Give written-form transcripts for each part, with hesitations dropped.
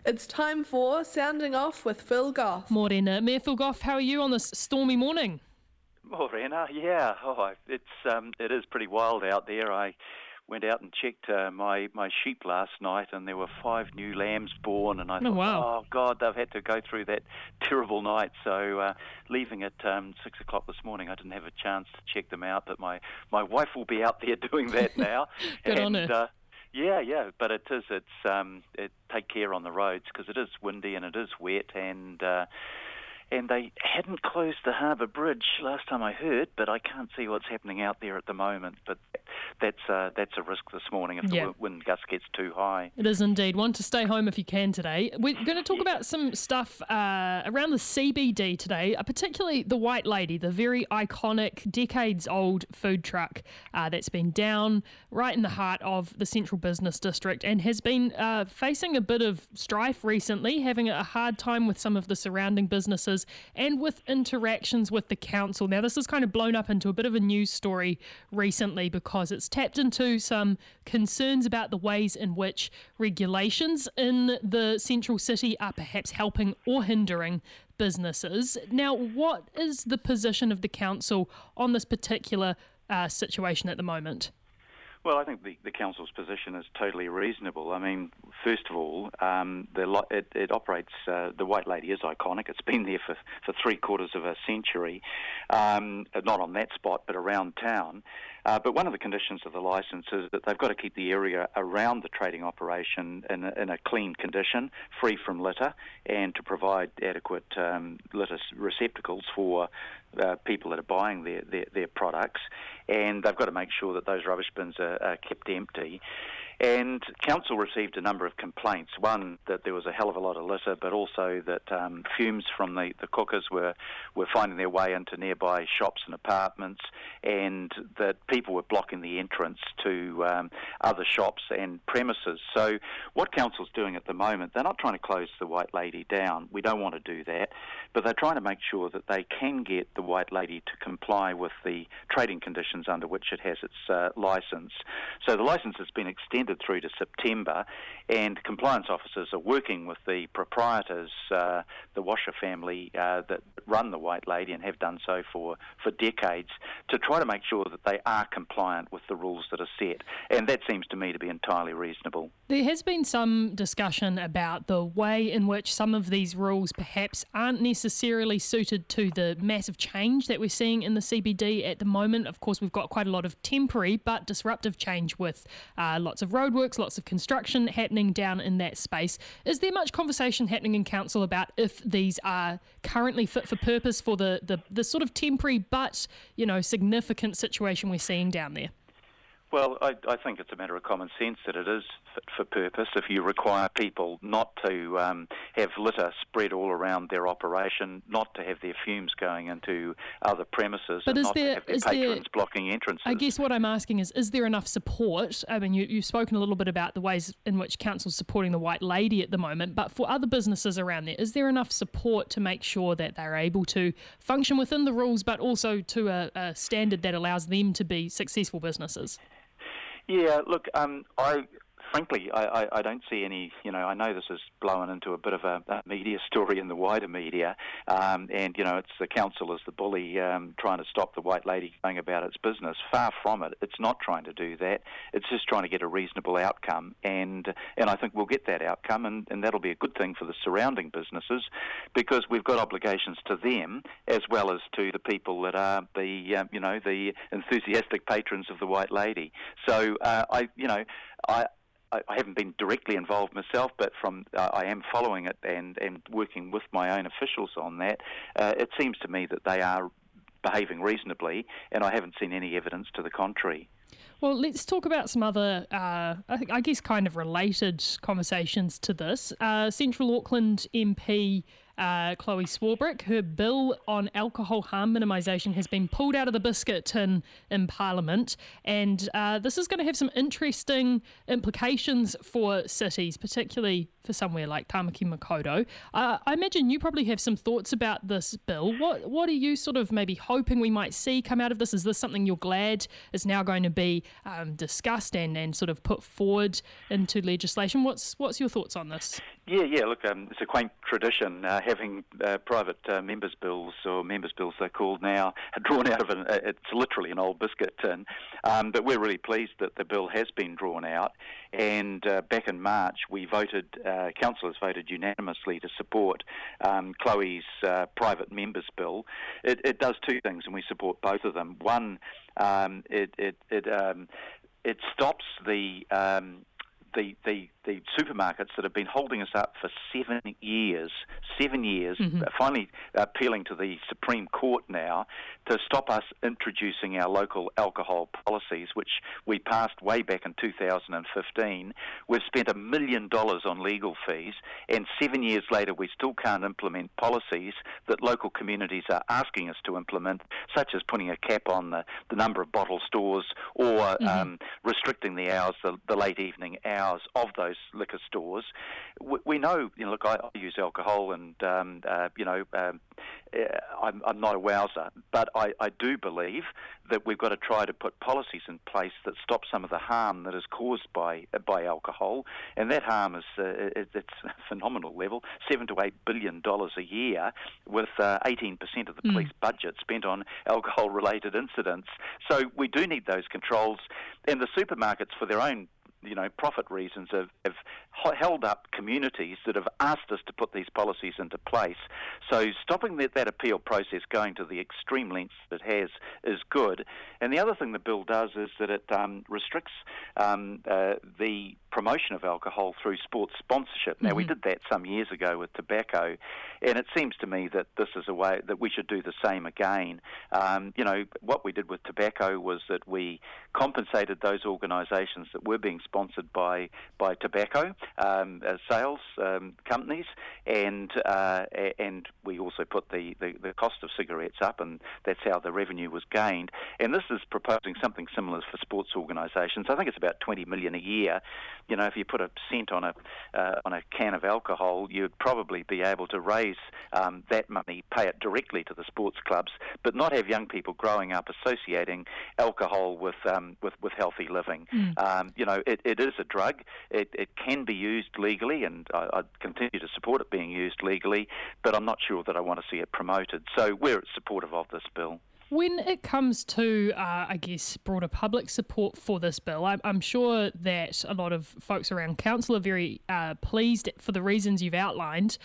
It's time for Sounding Off with Phil Goff. Morena. Mayor Phil Goff, how are you on this stormy morning? Morena, yeah. It is pretty wild out there. I went out and checked my sheep last night, and there were 5 new lambs born, and I thought, wow. oh God, they've had to go through that terrible night. So leaving at 6 o'clock this morning, I didn't have a chance to check them out, but my wife will be out there doing that now. Good on her. Yeah, but take care on the roads because it is windy and it is wet, and they hadn't closed the harbour bridge last time I heard, but I can't see what's happening out there at the moment. But that's a risk this morning if the wind gust gets too high. It is indeed. One to stay home if you can today. We're going to talk about some stuff around the CBD today, particularly the White Lady, the very iconic, decades-old food truck that's been down right in the heart of the central business district and has been facing a bit of strife recently, having a hard time with some of the surrounding businesses and with interactions with the council. Now, this has kind of blown up into a bit of a news story recently because it's tapped into some concerns about the ways in which regulations in the central city are perhaps helping or hindering businesses. Now, what is the position of the council on this particular situation at the moment? Well, I think the council's position is totally reasonable. I mean, first of all, it operates. The White Lady is iconic. It's been there for 3/4 of a century, not on that spot, but around town. But one of the conditions of the licence is that they've got to keep the area around the trading operation in a clean condition, free from litter, and to provide adequate litter receptacles for people that are buying their products. And they've got to make sure that those rubbish bins are kept empty. And council received a number of complaints. One, that there was a hell of a lot of litter, but also that fumes from the cookers were finding their way into nearby shops and apartments, and that people were blocking the entrance to other shops and premises. So what council's doing at the moment, they're not trying to close the White Lady down. We don't want to do that, but they're trying to make sure that they can get the White Lady to comply with the trading conditions under which it has its licence. So the licence has been extended through to September, and compliance officers are working with the proprietors, the Washer family that run the White Lady and have done so for decades, to try to make sure that they are compliant with the rules that are set. And that seems to me to be entirely reasonable. There has been some discussion about the way in which some of these rules perhaps aren't necessarily suited to the massive change that we're seeing in the CBD at the moment. Of course, we've got quite a lot of temporary but disruptive change with lots of roadworks, lots of construction happening down in that space. Is there much conversation happening in council about if these are currently fit for purpose for the sort of temporary but, significant situation we're seeing down there? Well, I think it's a matter of common sense that it is fit for purpose. If you require people not to have litter spread all around their operation, not to have their fumes going into other premises, but and not to have their patrons blocking entrances. I guess what I'm asking is there enough support? I mean, you've spoken a little bit about the ways in which council's supporting the White Lady at the moment, but for other businesses around there, is there enough support to make sure that they're able to function within the rules, but also to a standard that allows them to be successful businesses? Yeah, look, frankly, I don't see any, I know this is blown into a bit of a media story in the wider media, and, it's the council as the bully trying to stop the White Lady going about its business. Far from it. It's not trying to do that. It's just trying to get a reasonable outcome, and I think we'll get that outcome, and that'll be a good thing for the surrounding businesses, because we've got obligations to them as well as to the people that are the enthusiastic patrons of the White Lady. So, I haven't been directly involved myself, but I am following it and working with my own officials on that. It seems to me that they are behaving reasonably, and I haven't seen any evidence to the contrary. Well, let's talk about some other, I guess, kind of related conversations to this. Central Auckland MP Chloe Swarbrick. Her bill on alcohol harm minimisation has been pulled out of the biscuit tin in Parliament, and this is going to have some interesting implications for cities, particularly for somewhere like Tamaki Makaurau. I imagine you probably have some thoughts about this bill. What are you sort of maybe hoping we might see come out of this? Is this something you're glad is now going to be discussed and sort of put forward into legislation? What's your thoughts on this? Yeah. Look, it's a quaint tradition having private members' bills, or members' bills they're called now, drawn out of it's literally an old biscuit tin. But we're really pleased that the bill has been drawn out. And back in March, councillors voted unanimously to support Chloe's private members' bill. It does two things, and we support both of them. One, it stops the supermarkets that have been holding us up for 7 years, finally appealing to the Supreme Court now to stop us introducing our local alcohol policies, which we passed way back in 2015. We've spent $1 million on legal fees, and 7 years later we still can't implement policies that local communities are asking us to implement, such as putting a cap on the number of bottle stores, or restricting the hours, the late evening hours of those liquor stores. We know, look, I use alcohol, and I'm not a wowser, but I do believe that we've got to try to put policies in place that stop some of the harm that is caused by alcohol, and that harm is it's a phenomenal level, $7 to $8 billion a year, with 18% of the police budget spent on alcohol-related incidents. So we do need those controls, and the supermarkets, for their own profit reasons, have held up communities that have asked us to put these policies into place. So stopping that appeal process going to the extreme lengths it has is good. And the other thing the bill does is that it restricts the promotion of alcohol through sports sponsorship. Now, we did that some years ago with tobacco, and it seems to me that this is a way that we should do the same again. What we did with tobacco was that we compensated those organisations that were being sponsored by tobacco sales companies, and we also put the cost of cigarettes up, and that's how the revenue was gained. And this is proposing something similar for sports organisations. I think it's about $20 million a year. If you put a cent on a can of alcohol, you'd probably be able to raise that money, pay it directly to the sports clubs, but not have young people growing up associating alcohol with healthy living. It is a drug. It can be used legally, and I continue to support it being used legally, but I'm not sure that I want to see it promoted. So we're supportive of this bill. When it comes to, broader public support for this bill, I'm sure that a lot of folks around council are very pleased, for the reasons you've outlined,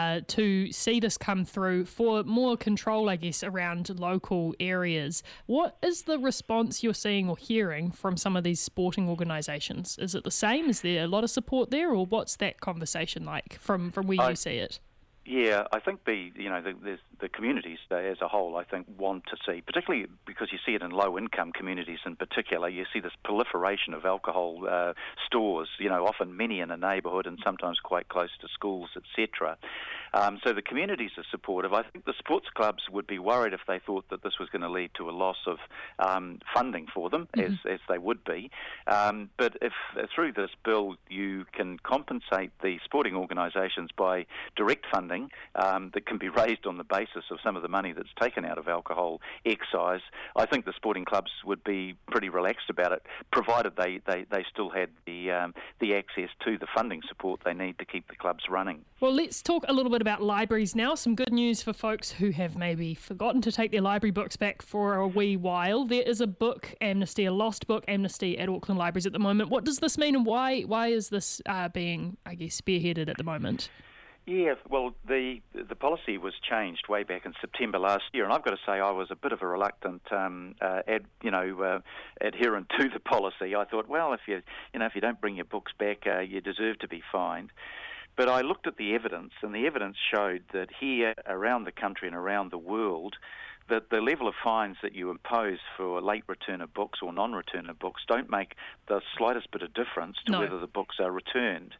to see this come through for more control, around local areas. What is the response you're seeing or hearing from some of these sporting organisations? Is it the same? Is there a lot of support there, or what's that conversation like from where you see it? Yeah, I think the communities as a whole, I think, want to see, particularly because you see it in low-income communities in particular, you see this proliferation of alcohol stores, often many in a neighbourhood and sometimes quite close to schools, etc. So the communities are supportive. I think the sports clubs would be worried if they thought that this was going to lead to a loss of funding for them, as they would be. But if through this bill you can compensate the sporting organisations by direct funding that can be raised on the basis of some of the money that's taken out of alcohol excise, I think the sporting clubs would be pretty relaxed about it, provided they still had the access to the funding support they need to keep the clubs running. Well, let's talk a little bit about libraries now. Some good news for folks who have maybe forgotten to take their library books back for a wee while. There is a book amnesty, a lost book amnesty at Auckland Libraries at the moment. What does this mean, and why is this being, spearheaded at the moment? Yeah, well, the policy was changed way back in September last year, and I've got to say I was a bit of a reluctant adherent to the policy. I thought, well, if you don't bring your books back, you deserve to be fined. But I looked at the evidence, and the evidence showed that here, around the country and around the world, that the level of fines that you impose for late return of books or non-return of books don't make the slightest bit of difference to whether the books are returned.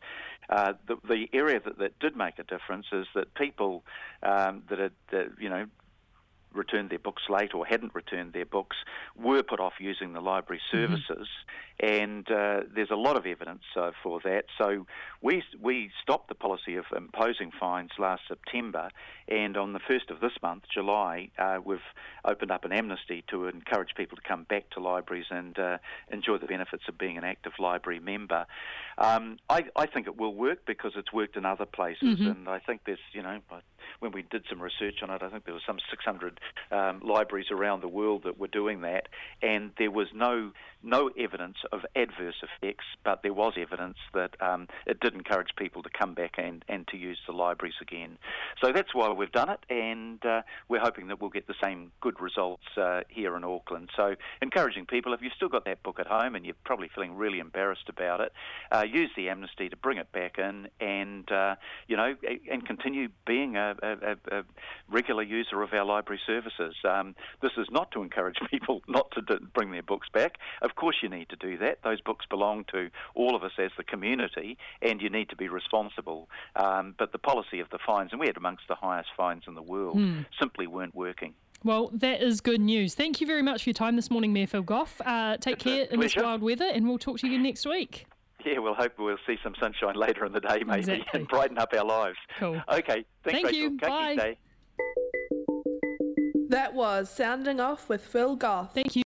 The area that did make a difference is that people that had, returned their books late or hadn't returned their books were put off using the library services, and there's a lot of evidence for that. So we stopped the policy of imposing fines last September, and on the 1st of this month, July, we've opened up an amnesty to encourage people to come back to libraries and enjoy the benefits of being an active library member. I think it will work because it's worked in other places, and I think there's, when we did some research on it, I think there was some 600 libraries around the world that were doing that, and there was no evidence of adverse effects, but there was evidence that it did encourage people to come back and to use the libraries again. So that's why we've done it, and we're hoping that we'll get the same good results here in Auckland. So encouraging people, if you've still got that book at home and you're probably feeling really embarrassed about it, use the amnesty to bring it back in and continue being a regular user of our library services. This is not to encourage people not to bring their books back. Of course you need to do that. Those books belong to all of us as the community, and you need to be responsible. But the policy of the fines, and we had amongst the highest fines in the world, simply weren't working. Well, that is good news. Thank you very much for your time this morning, Mayor Phil Goff. Take care in this wild weather, and we'll talk to you again next week. Yeah, we'll hope we'll see some sunshine later in the day, maybe, exactly. and brighten up our lives. Cool. Okay, thanks, Thank you. Rachel. Bye. Day. That was Sounding Off with Phil Goff. Thank you.